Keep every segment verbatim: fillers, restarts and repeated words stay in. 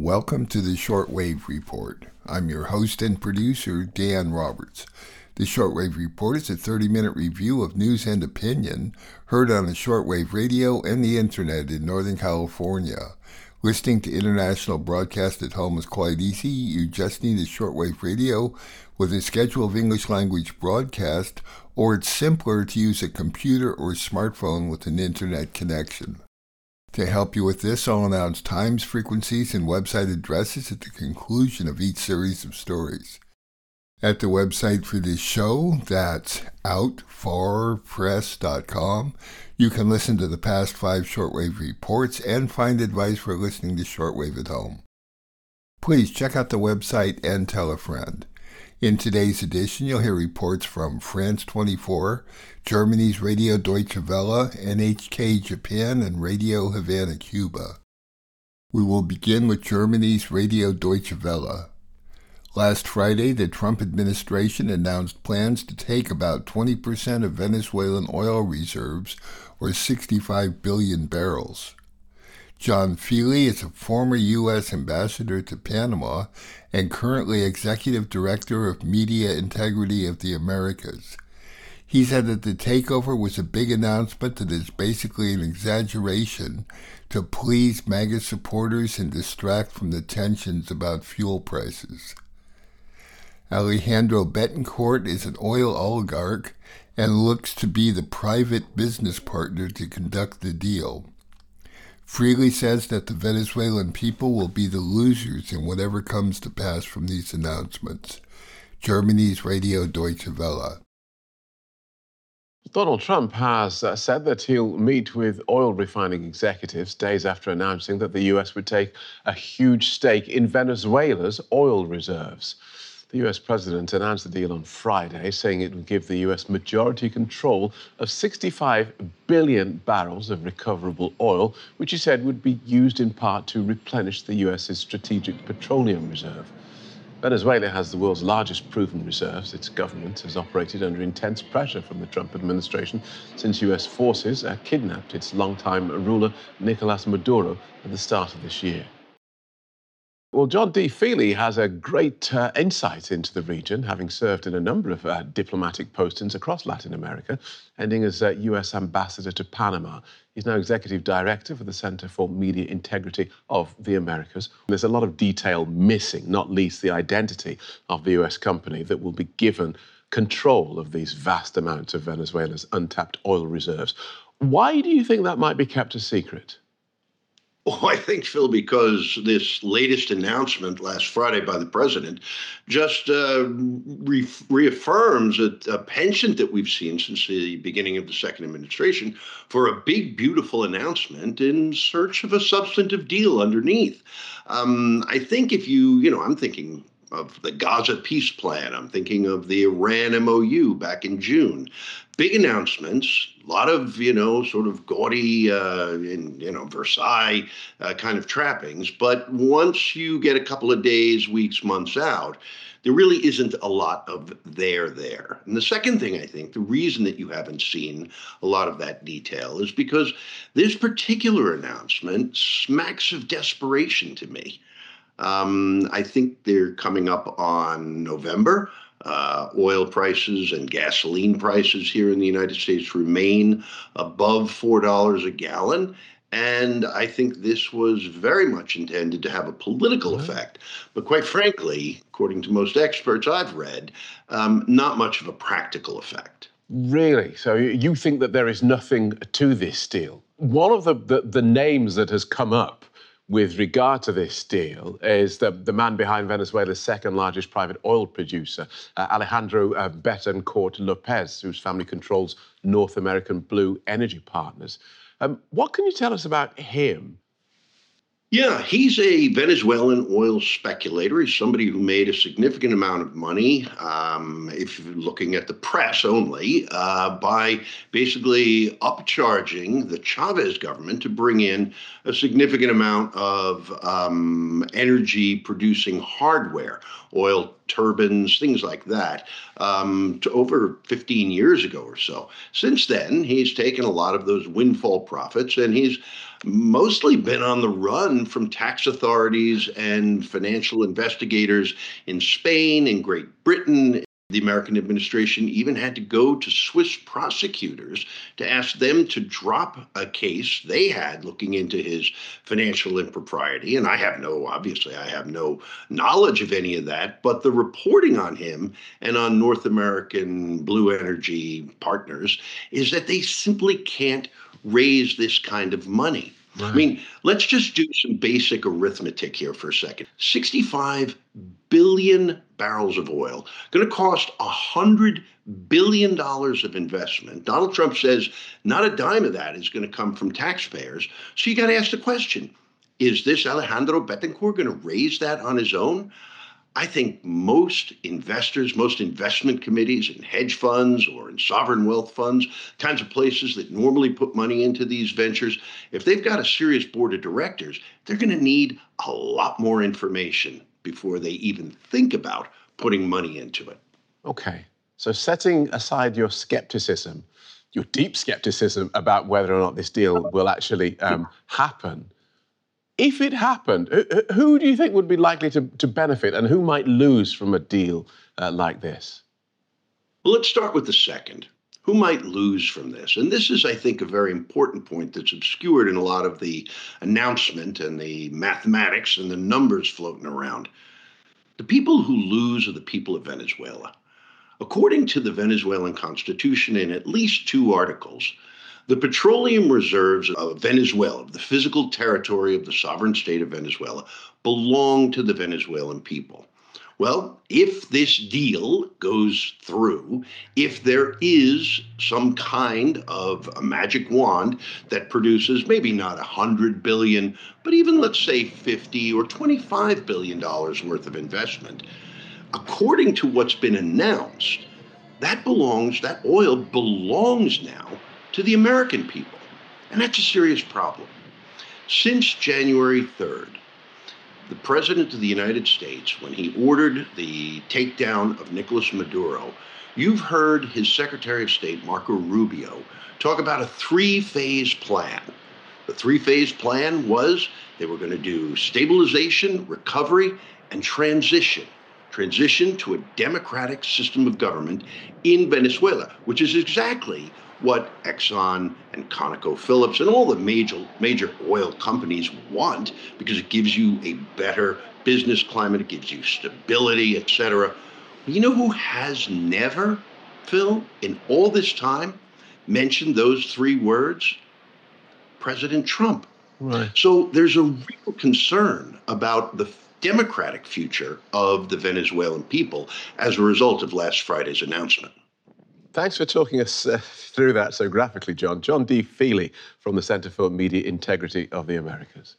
Welcome to the Shortwave Report. I'm your host and producer, Dan Roberts. The Shortwave Report is a thirty-minute review of news and opinion heard on the shortwave radio and the internet in Northern California. Listening to international broadcast at home is quite easy. You just need a shortwave radio with a schedule of English language broadcast, or it's simpler to use a computer or smartphone with an internet connection. To help you with this, I'll announce times, frequencies, and website addresses at the conclusion of each series of stories. At the website for this show, that's out far press dot com, you can listen to the past five shortwave reports and find advice for listening to shortwave at home. Please check out the website and tell a friend. In today's edition, you'll hear reports from France twenty-four, Germany's Radio Deutsche Welle, N H K Japan, and Radio Havana, Cuba. We will begin with Germany's Radio Deutsche Welle. Last Friday, the Trump administration announced plans to take about twenty percent of Venezuelan oil reserves, or sixty-five billion barrels. John Feely is a former U S ambassador to Panama and currently executive director of Media Integrity of the Americas. He said that the takeover was a big announcement that is basically an exaggeration to please MAGA supporters and distract from the tensions about fuel prices. Alejandro Betancourt is an oil oligarch and looks to be the private business partner to conduct the deal. Freely says that the Venezuelan people will be the losers in whatever comes to pass from these announcements. Germany's Radio Deutsche Welle. Donald Trump has uh, said that he'll meet with oil refining executives days after announcing that the U S would take a huge stake in Venezuela's oil reserves. The U S president announced the deal on Friday, saying it would give the U S majority control of sixty-five billion barrels of recoverable oil, which he said would be used in part to replenish the U S's strategic petroleum reserve. Venezuela has the world's largest proven reserves. Its government has operated under intense pressure from the Trump administration since U S forces uh, kidnapped its longtime ruler, Nicolas Maduro, at the start of this year. Well, John D. Feely has a great uh, insight into the region, having served in a number of uh, diplomatic postings across Latin America, ending as uh, U S ambassador to Panama. He's now executive director for the Center for Media Integrity of the Americas. There's a lot of detail missing, not least the identity of the U S company that will be given control of these vast amounts of Venezuela's untapped oil reserves. Why do you think that might be kept a secret? Well, I think, Phil, because this latest announcement last Friday by the president just uh, re- reaffirms a, a penchant that we've seen since the beginning of the second administration for a big, beautiful announcement in search of a substantive deal underneath. Um, I think if you, you know, I'm thinking of the Gaza peace plan. I'm thinking of the Iran M O U back in June. Big announcements, a lot of, you know, sort of gaudy, uh, in, you know, Versailles uh, kind of trappings. But once you get a couple of days, weeks, months out, there really isn't a lot of there there. And the second thing, I think, the reason that you haven't seen a lot of that detail is because this particular announcement smacks of desperation to me. Um, I think they're coming up on November. Uh, oil prices and gasoline prices here in the United States remain above four dollars a gallon. And I think this was very much intended to have a political effect. But quite frankly, according to most experts I've read, um, not much of a practical effect. Really? So you think that there is nothing to this deal? One of the, the, the names that has come up with regard to this deal is the, the man behind Venezuela's second largest private oil producer, uh, Alejandro uh, Betancourt Lopez, whose family controls North American Blue Energy Partners. Um, what can you tell us about him? Yeah, he's a Venezuelan oil speculator. He's somebody who made a significant amount of money, um, if you're looking at the press only, uh, by basically upcharging the Chavez government to bring in a significant amount of um, energy-producing hardware, oil turbines, things like that, um, to over fifteen years ago or so. Since then, he's taken a lot of those windfall profits and he's mostly been on the run from tax authorities and financial investigators in Spain and Great Britain. The American administration even had to go to Swiss prosecutors to ask them to drop a case they had looking into his financial impropriety. And I have no, obviously, I have no knowledge of any of that, but the reporting on him and on North American Blue Energy partners is that they simply can't raise this kind of money. Right. I mean, let's just do some basic arithmetic here for a second. sixty-five billion barrels of oil, going to cost one hundred billion dollars of investment. Donald Trump says not a dime of that is going to come from taxpayers. So you got to ask the question, is this Alejandro Betancourt going to raise that on his own? I think most investors, most investment committees in hedge funds or in sovereign wealth funds, kinds of places that normally put money into these ventures, if they've got a serious board of directors, they're going to need a lot more information before they even think about putting money into it. Okay, so setting aside your skepticism, your deep skepticism about whether or not this deal will actually um, happen, if it happened, who do you think would be likely to, to benefit and who might lose from a deal uh, like this? Well, let's start with the second. Who might lose from this? And this is, I think, a very important point that's obscured in a lot of the announcement and the mathematics and the numbers floating around. The people who lose are the people of Venezuela. According to the Venezuelan Constitution, in at least two articles, the petroleum reserves of Venezuela, the physical territory of the sovereign state of Venezuela, belong to the Venezuelan people. Well, if this deal goes through, if there is some kind of a magic wand that produces maybe not one hundred billion dollars, but even let's say fifty or twenty-five billion dollars worth of investment, according to what's been announced, that belongs, that oil belongs now to the American people. And that's a serious problem. Since January third, the President of the United States, when he ordered the takedown of Nicolas Maduro, you've heard his Secretary of State, Marco Rubio, talk about a three-phase plan. The three-phase plan was they were going to do stabilization, recovery, and transition. Transition to a democratic system of government in Venezuela, which is exactly what Exxon and ConocoPhillips and all the major major oil companies want, because it gives you a better business climate, it gives you stability, et cetera. You know who has never, Phil, in all this time, mentioned those three words? President Trump. Right. So there's a real concern about the democratic future of the Venezuelan people as a result of last Friday's announcement. Thanks for talking us uh, through that so graphically, John. John D. Feely from the Center for Media Integrity of the Americas.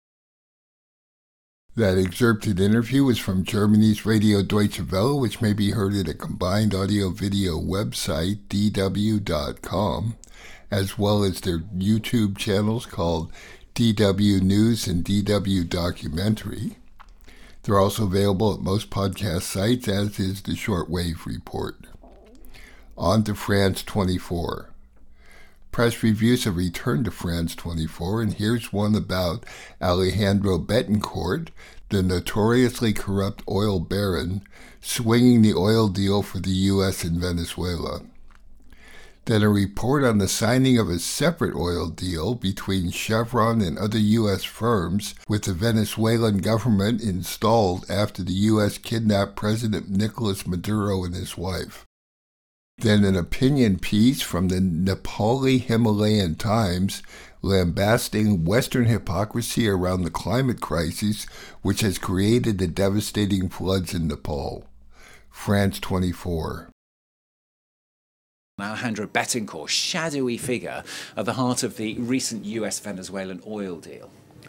That excerpted interview was from Germany's Radio Deutsche Welle, which may be heard at a combined audio-video website, d w dot com, as well as their YouTube channels called D W News and D W Documentary. They're also available at most podcast sites, as is the Shortwave Report. On to France twenty-four. Press reviews have returned to France twenty-four, and here's one about Alejandro Betancourt, the notoriously corrupt oil baron, swinging the oil deal for the U S and Venezuela. Then a report on the signing of a separate oil deal between Chevron and other U S firms with the Venezuelan government installed after the U S kidnapped President Nicolas Maduro and his wife. Then an opinion piece from the Nepali Himalayan Times lambasting Western hypocrisy around the climate crisis, which has created the devastating floods in Nepal. France twenty-four. Alejandro Betancourt, shadowy figure at the heart of the recent U S Venezuelan oil deal.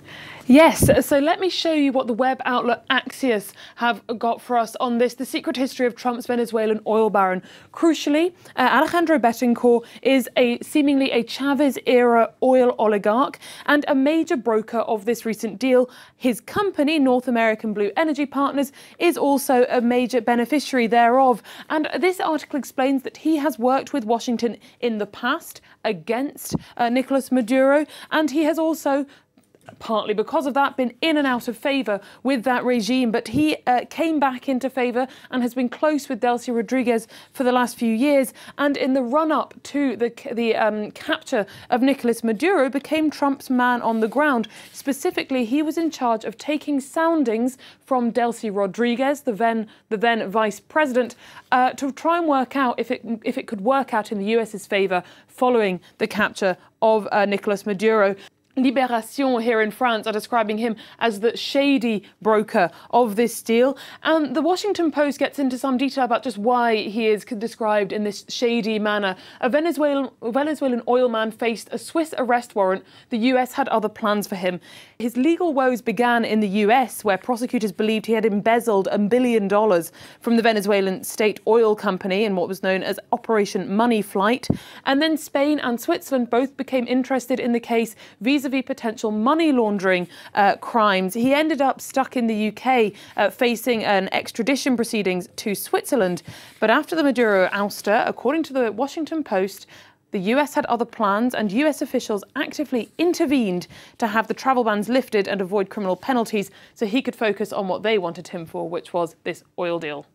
Yes, so let me show you what the web outlet Axios have got for us on this, the secret history of Trump's Venezuelan oil baron. Crucially, uh, Alejandro Betancourt is a seemingly a Chavez-era oil oligarch and a major broker of this recent deal. His company, North American Blue Energy Partners, is also a major beneficiary thereof. And this article explains that he has worked with Washington in the past against uh, Nicolas Maduro, and he has also partly because of that, been in and out of favour with that regime. But he uh, came back into favour and has been close with Delcy Rodriguez for the last few years. And in the run-up to the, the um, capture of Nicolas Maduro, became Trump's man on the ground. Specifically, he was in charge of taking soundings from Delcy Rodriguez, the then, the then vice president, uh, to try and work out if it, if it could work out in the US's favour following the capture of uh, Nicolas Maduro. Libération here in France are describing him as the shady broker of this deal. And the Washington Post gets into some detail about just why he is described in this shady manner. A Venezuelan, Venezuelan oil man faced a Swiss arrest warrant. The U S had other plans for him. His legal woes began in the U S, where prosecutors believed he had embezzled a billion dollars from the Venezuelan state oil company in what was known as Operation Money Flight. And then Spain and Switzerland both became interested in the case vis-a-vis potential money laundering uh, crimes. He ended up stuck in the U K uh, facing an extradition proceedings to Switzerland. But after the Maduro ouster, according to the Washington Post, the U S had other plans and U S officials actively intervened to have the travel bans lifted and avoid criminal penalties so he could focus on what they wanted him for, which was this oil deal.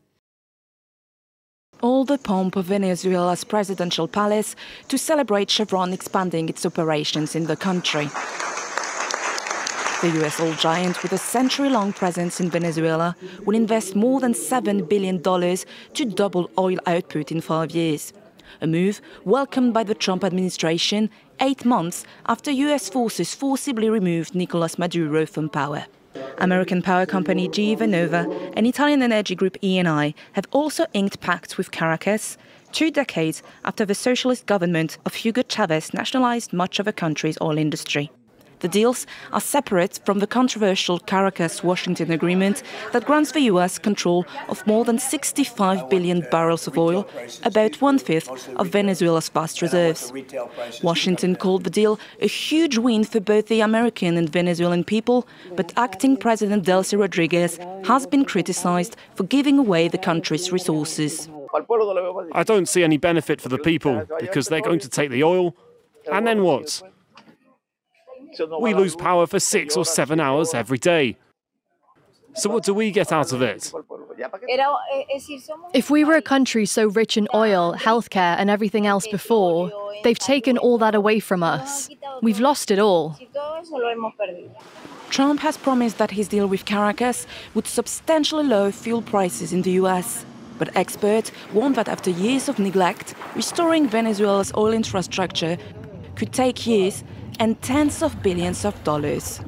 All the pomp of Venezuela's presidential palace to celebrate Chevron expanding its operations in the country. The U S oil giant, with a century-long presence in Venezuela, will invest more than seven billion dollars to double oil output in five years. A move welcomed by the Trump administration eight months after U S forces forcibly removed Nicolas Maduro from power. American power company G E Vernova and Italian energy group Eni have also inked pacts with Caracas, two decades after the socialist government of Hugo Chavez nationalized much of the country's oil industry. The deals are separate from the controversial Caracas-Washington agreement that grants the U S control of more than sixty-five billion barrels of oil, about one-fifth of Venezuela's vast reserves. Washington called the deal a huge win for both the American and Venezuelan people, but acting President Delcy Rodriguez has been criticized for giving away the country's resources. I don't see any benefit for the people, because they're going to take the oil, and then what? We lose power for six or seven hours every day. So what do we get out of it? If we were a country so rich in oil, healthcare and everything else before, they've taken all that away from us. We've lost it all. Trump has promised that his deal with Caracas would substantially lower fuel prices in the U S. But experts warn that after years of neglect, restoring Venezuela's oil infrastructure could take years and tens of billions of dollars.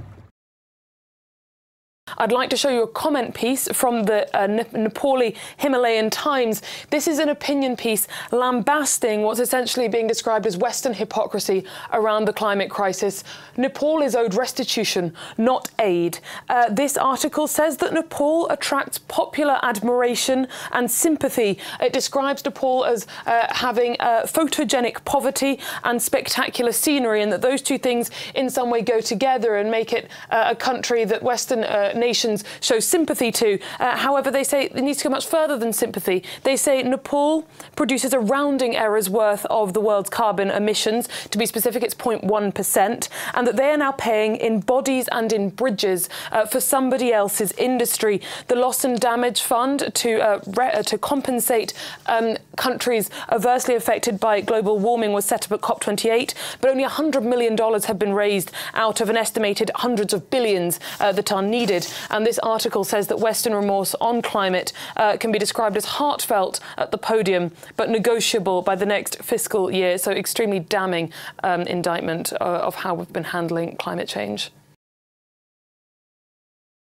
I'd like to show you a comment piece from the uh, Nepali Himalayan Times. This is an opinion piece lambasting what's essentially being described as Western hypocrisy around the climate crisis. Nepal is owed restitution, not aid. Uh, this article says that Nepal attracts popular admiration and sympathy. It describes Nepal as uh, having uh, photogenic poverty and spectacular scenery, and that those two things in some way go together and make it uh, a country that Western uh, nations show sympathy to. Uh, however, they say it needs to go much further than sympathy. They say Nepal produces a rounding error's worth of the world's carbon emissions. To be specific, it's zero point one percent, and that they are now paying in bodies and in bridges uh, for somebody else's industry. The Loss and Damage Fund to uh, re- uh, to compensate um, countries adversely affected by global warming was set up at COP twenty-eight, but only one hundred million dollars have been raised out of an estimated hundreds of billions uh, that are needed. And this article says that Western remorse on climate uh, can be described as heartfelt at the podium, but negotiable by the next fiscal year. So extremely damning um, indictment uh, of how we've been handling climate change.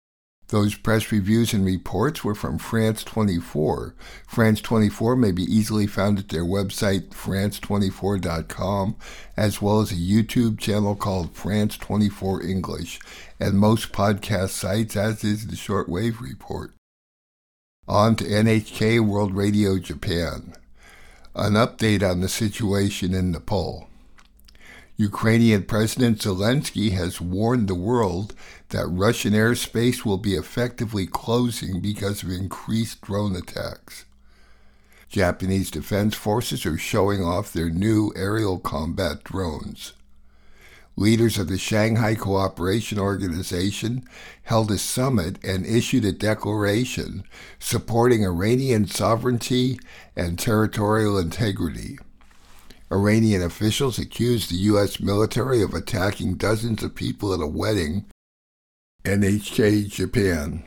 Those press reviews and reports were from France twenty-four. France twenty-four may be easily found at their website, france twenty-four dot com, as well as a YouTube channel called France twenty-four English, and most podcast sites, as is the Shortwave Report. On to N H K World Radio Japan. An update on the situation in Nepal. Ukrainian President Zelensky has warned the world that Russian airspace will be effectively closing because of increased drone attacks. Japanese defense forces are showing off their new aerial combat drones. Leaders of the Shanghai Cooperation Organization held a summit and issued a declaration supporting Iranian sovereignty and territorial integrity. Iranian officials accused the U S military of attacking dozens of people at a wedding. N H K Japan.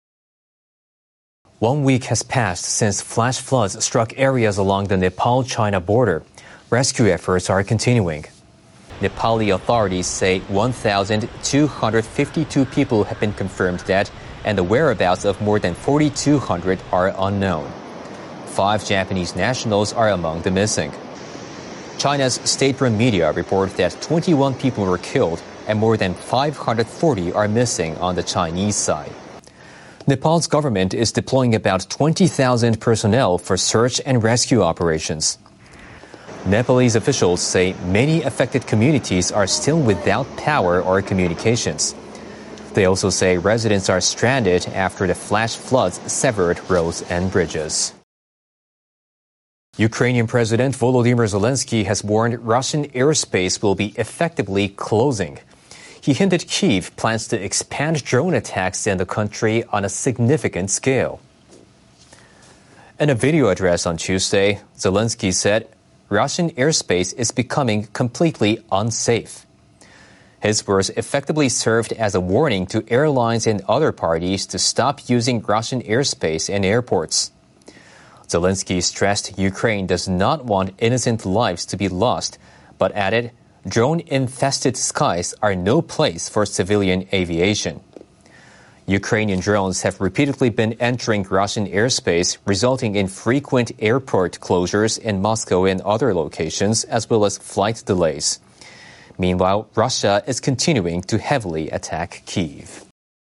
One week has passed since flash floods struck areas along the Nepal-China border. Rescue efforts are continuing. Nepali authorities say one thousand two hundred fifty-two people have been confirmed dead, and the whereabouts of more than four thousand two hundred are unknown. Five Japanese nationals are among the missing. China's state-run media report that twenty-one people were killed and more than five hundred forty are missing on the Chinese side. Nepal's government is deploying about twenty thousand personnel for search and rescue operations. Nepalese officials say many affected communities are still without power or communications. They also say residents are stranded after the flash floods severed roads and bridges. Ukrainian President Volodymyr Zelensky has warned Russian airspace will be effectively closing. He hinted Kyiv plans to expand drone attacks in the country on a significant scale. In a video address on Tuesday, Zelensky said Russian airspace is becoming completely unsafe. His words effectively served as a warning to airlines and other parties to stop using Russian airspace and airports. Zelensky stressed Ukraine does not want innocent lives to be lost, but added, drone-infested skies are no place for civilian aviation. Ukrainian drones have repeatedly been entering Russian airspace, resulting in frequent airport closures in Moscow and other locations, as well as flight delays. Meanwhile, Russia is continuing to heavily attack Kyiv.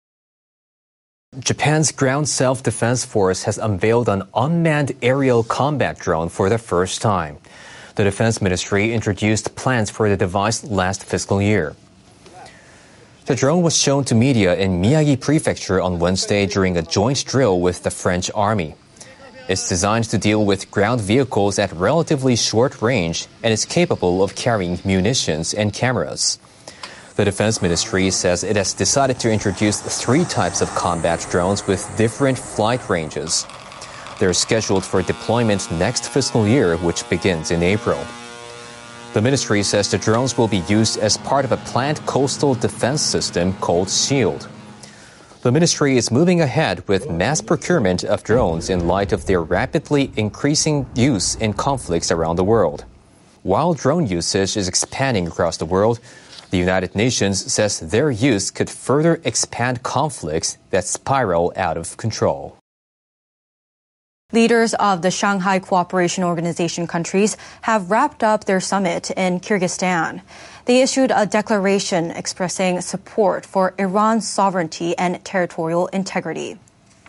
Japan's Ground Self-Defense Force has unveiled an unmanned aerial combat drone for the first time. The Defense Ministry introduced plans for the device last fiscal year. The drone was shown to media in Miyagi Prefecture on Wednesday during a joint drill with the French Army. It's designed to deal with ground vehicles at relatively short range and is capable of carrying munitions and cameras. The Defense Ministry says it has decided to introduce three types of combat drones with different flight ranges. They're scheduled for deployment next fiscal year, which begins in April. The ministry says the drones will be used as part of a planned coastal defense system called SHIELD. The ministry is moving ahead with mass procurement of drones in light of their rapidly increasing use in conflicts around the world. While drone usage is expanding across the world, the United Nations says their use could further expand conflicts that spiral out of control. Leaders of the Shanghai Cooperation Organization countries have wrapped up their summit in Kyrgyzstan. They issued a declaration expressing support for Iran's sovereignty and territorial integrity.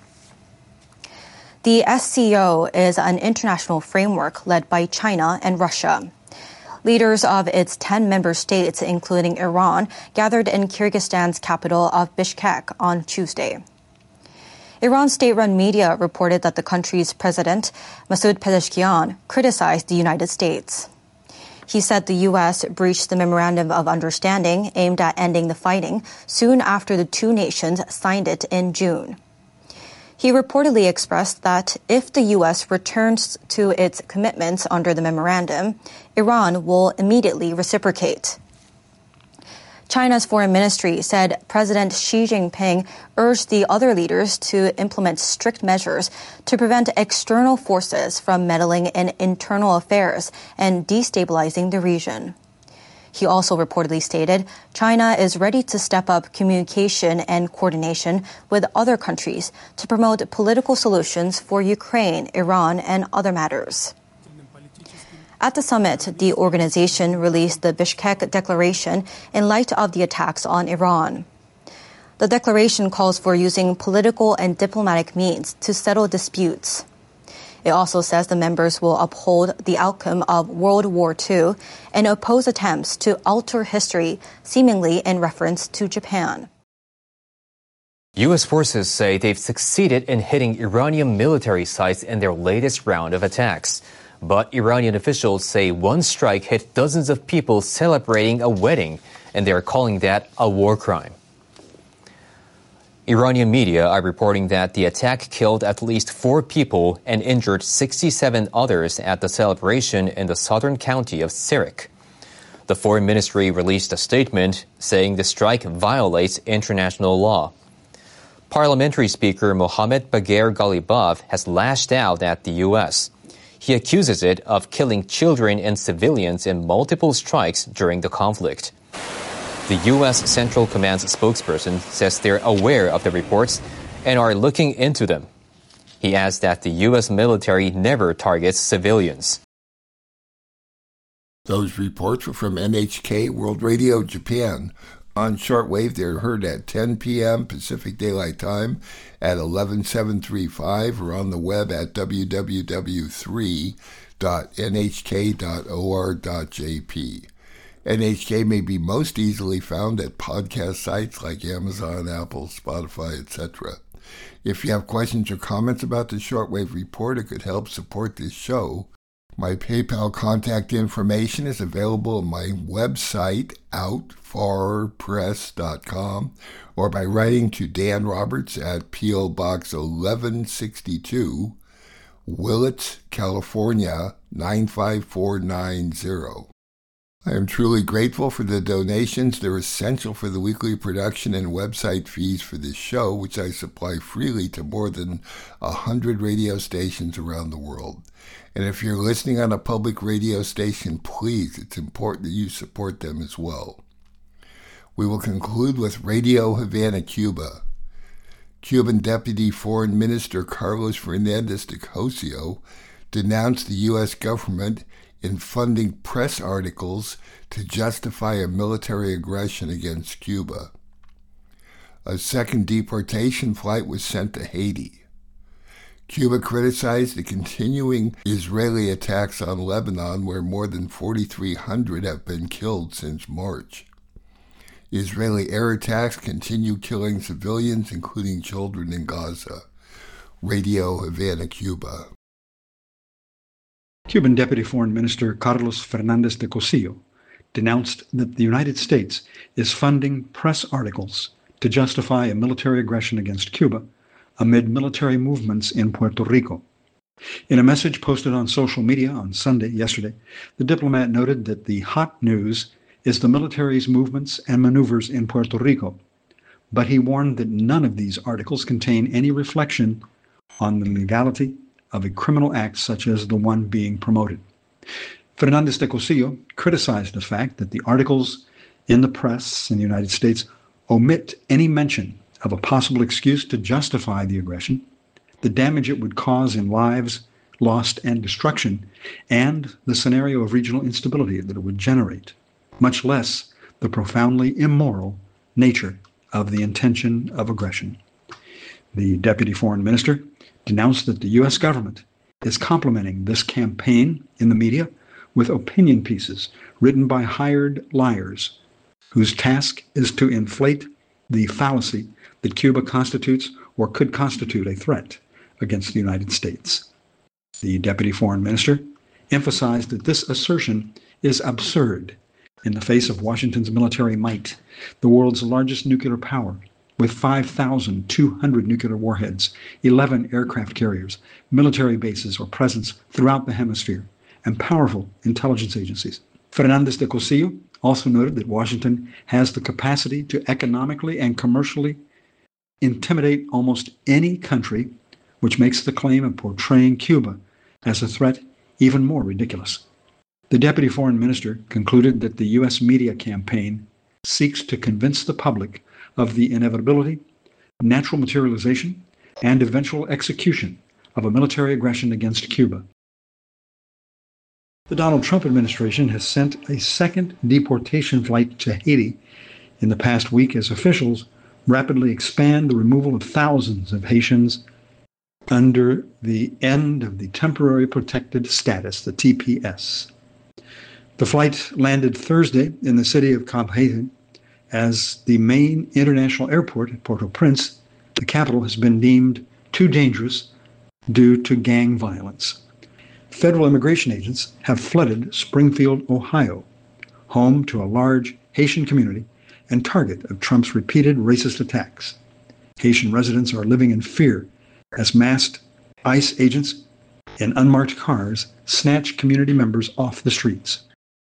The S C O is an international framework led by China and Russia. Leaders of its ten member states, including Iran, gathered in Kyrgyzstan's capital of Bishkek on Tuesday. Iran's state-run media reported that the country's president, Masoud Pezeshkian, criticized the United States. He said the U S breached the Memorandum of Understanding aimed at ending the fighting soon after the two nations signed it in June. He reportedly expressed that if the U S returns to its commitments under the memorandum, Iran will immediately reciprocate. China's foreign ministry said President Xi Jinping urged the other leaders to implement strict measures to prevent external forces from meddling in internal affairs and destabilizing the region. He also reportedly stated China is ready to step up communication and coordination with other countries to promote political solutions for Ukraine, Iran, and other matters. At the summit, the organization released the Bishkek Declaration in light of the attacks on Iran. The declaration calls for using political and diplomatic means to settle disputes. It also says the members will uphold the outcome of World War Two and oppose attempts to alter history, seemingly in reference to Japan. U S forces say they've succeeded in hitting Iranian military sites in their latest round of attacks. But Iranian officials say one strike hit dozens of people celebrating a wedding, and they're calling that a war crime. Iranian media are reporting that the attack killed at least four people and injured sixty-seven others at the celebration in the southern county of Sirik. The foreign ministry released a statement saying the strike violates international law. Parliamentary Speaker Mohammad Bagher Ghalibaf has lashed out at the U S. He accuses it of killing children and civilians in multiple strikes during the conflict. The U S Central Command's spokesperson says they're aware of the reports and are looking into them. He adds that the U S military never targets civilians. Those reports were from N H K World Radio Japan. On shortwave, they're heard at ten p.m. Pacific Daylight Time at eleven seven thirty-five or on the web at w w w three dot n h k dot o r dot j p. N H K may be most easily found at podcast sites like Amazon, Apple, Spotify, et cetera. If you have questions or comments about the Shortwave Report or could help support this show, my PayPal contact information is available on my website, out far press dot com, or by writing to Dan Roberts at P O. Box eleven sixty-two, Willits, California, nine five four nine zero. I am truly grateful for the donations. They're essential for the weekly production and website fees for this show, which I supply freely to more than one hundred radio stations around the world. And if you're listening on a public radio station, please, it's important that you support them as well. We will conclude with Radio Havana, Cuba. Cuban Deputy Foreign Minister Carlos Fernandez de Cosio denounced the U S government in funding press articles to justify a military aggression against Cuba. A second deportation flight was sent to Haiti. Cuba criticized the continuing Israeli attacks on Lebanon, where more than forty-three hundred have been killed since March. Israeli air attacks continue killing civilians, including children in Gaza. Radio Havana, Cuba. Cuban Deputy Foreign Minister Carlos Fernandez de Cosio denounced that the United States is funding press articles to justify a military aggression against Cuba amid military movements in Puerto Rico. In a message posted on social media on Sunday, yesterday, the diplomat noted that the hot news is the military's movements and maneuvers in Puerto Rico, but he warned that none of these articles contain any reflection on the legality of a criminal act such as the one being promoted. Fernandez de Cosio criticized the fact that the articles in the press in the United States omit any mention of a possible excuse to justify the aggression, the damage it would cause in lives lost and destruction, and the scenario of regional instability that it would generate, much less the profoundly immoral nature of the intention of aggression. The Deputy Foreign Minister denounced that the U S government is complementing this campaign in the media with opinion pieces written by hired liars whose task is to inflate the fallacy that Cuba constitutes or could constitute a threat against the United States. The Deputy Foreign Minister emphasized that this assertion is absurd in the face of Washington's military might, the world's largest nuclear power, with five thousand two hundred nuclear warheads, eleven aircraft carriers, military bases or presence throughout the hemisphere, and powerful intelligence agencies. Fernandez de Cosio also noted that Washington has the capacity to economically and commercially intimidate almost any country, which makes the claim of portraying Cuba as a threat even more ridiculous. The deputy foreign minister concluded that the U S media campaign seeks to convince the public of the inevitability, natural materialization, and eventual execution of a military aggression against Cuba. The Donald Trump administration has sent a second deportation flight to Haiti in the past week as officials rapidly expand the removal of thousands of Haitians under the end of the Temporary Protected Status, the T P S. The flight landed Thursday in the city of Cap Haitien as the main international airport at Port-au-Prince, the capital, has been deemed too dangerous due to gang violence. Federal immigration agents have flooded Springfield, Ohio, home to a large Haitian community and target of Trump's repeated racist attacks. Haitian residents are living in fear as masked ICE agents in unmarked cars snatch community members off the streets.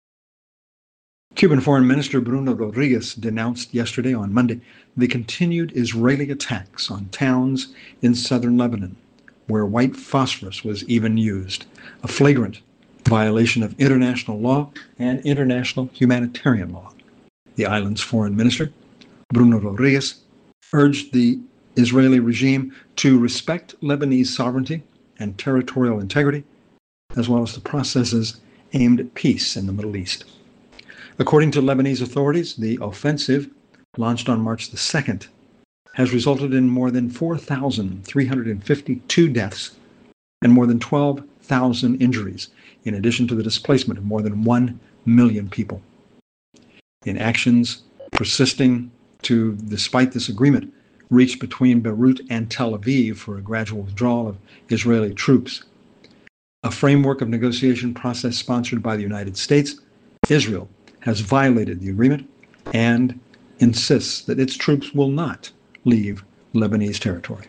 Cuban Foreign Minister Bruno Rodriguez denounced yesterday on Monday the continued Israeli attacks on towns in southern Lebanon, where white phosphorus was even used, a flagrant violation of international law and international humanitarian law. The island's foreign minister, Bruno Rodriguez, urged the Israeli regime to respect Lebanese sovereignty and territorial integrity, as well as the processes aimed at peace in the Middle East. According to Lebanese authorities, the offensive, launched on March the second, has resulted in more than four thousand three hundred fifty-two deaths and more than twelve thousand injuries, in addition to the displacement of more than one million people. In actions persisting to, despite this agreement reached between Beirut and Tel Aviv for a gradual withdrawal of Israeli troops, a framework of negotiation process sponsored by the United States, Israel has violated the agreement and insists that its troops will not leave Lebanese territory.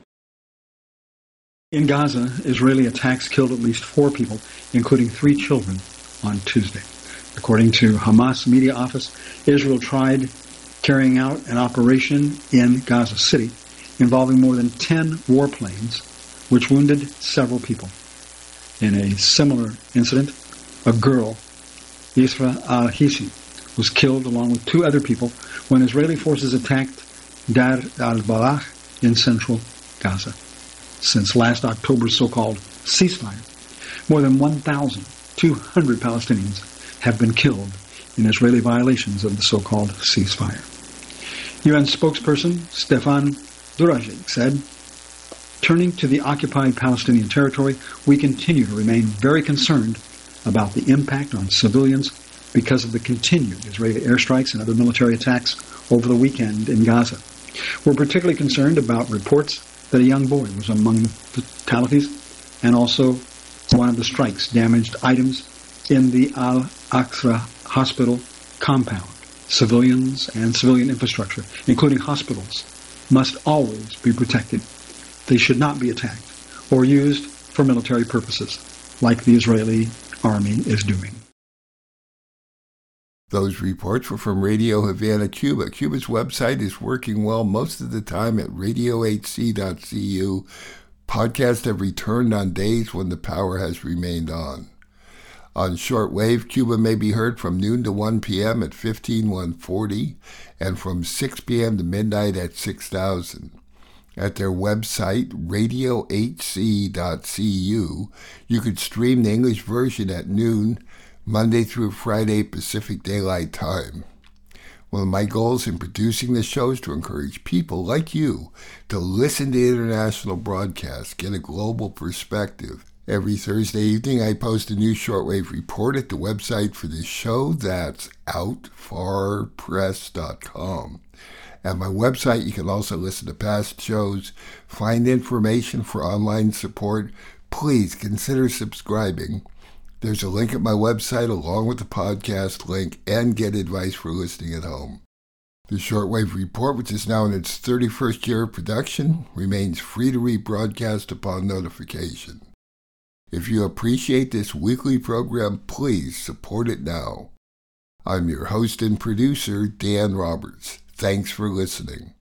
In Gaza, Israeli attacks killed at least four people, including three children, on Tuesday. According to Hamas media office, Israel tried carrying out an operation in Gaza City involving more than ten warplanes, which wounded several people. In a similar incident, a girl, Isra al-Hisi, was killed along with two other people when Israeli forces attacked Dar al-Balah in central Gaza. Since last October's so-called ceasefire, more than one thousand two hundred Palestinians have been killed in Israeli violations of the so-called ceasefire. U N spokesperson Stefan Dujarric said, "Turning to the occupied Palestinian territory, we continue to remain very concerned about the impact on civilians because of the continued Israeli airstrikes and other military attacks over the weekend in Gaza. We're particularly concerned about reports that a young boy was among the fatalities, and also one of the strikes damaged items in the Al-Aqsa hospital compound. Civilians and civilian infrastructure, including hospitals, must always be protected. They should not be attacked or used for military purposes, like the Israeli army is doing." Those reports were from Radio Havana, Cuba. Cuba's website is working well most of the time at radio h c dot c u. Podcasts have returned on days when the power has remained on. On shortwave, Cuba may be heard from noon to one p.m. at fifteen one forty and from six p.m. to midnight at six thousand. At their website, radio h c dot c u, you could stream the English version at noon, Monday through Friday Pacific Daylight Time. One of my goals in producing this show is to encourage people like you to listen to international broadcasts, get a global perspective. Every Thursday evening, I post a new shortwave report at the website for this show. That's out far press dot com. At my website, you can also listen to past shows, find information for online support. Please consider subscribing. There's a link at my website along with the podcast link, and get advice for listening at home. The Shortwave Report, which is now in its thirty-first year of production, remains free to rebroadcast upon notification. If you appreciate this weekly program, please support it now. I'm your host and producer, Dan Roberts. Thanks for listening.